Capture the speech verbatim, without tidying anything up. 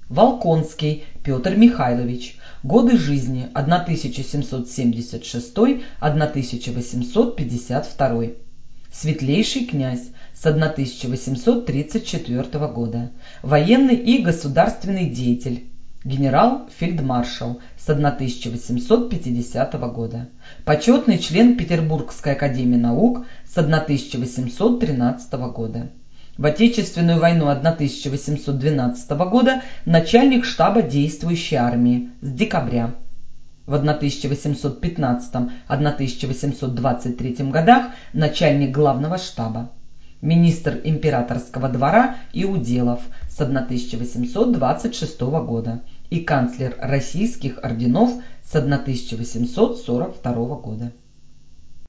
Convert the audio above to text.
Волконский Петр Михайлович. Годы жизни тысяча семьсот семьдесят шестой — тысяча восемьсот пятьдесят второй. Светлейший князь с тысяча восемьсот тридцать четвёртого года. Военный и государственный деятель. Генерал-фельдмаршал с тысяча восемьсот пятидесятого года. Почетный член Петербургской академии наук с тысяча восемьсот тринадцатого года. В Отечественную войну тысяча восемьсот двенадцатого года начальник штаба действующей армии с декабря. В тысяча восемьсот пятнадцатом — тысяча восемьсот двадцать третьем годах начальник главного штаба. Министр императорского двора и уделов с тысяча восемьсот двадцать шестого года и канцлер российских орденов с тысяча восемьсот сорок второго года.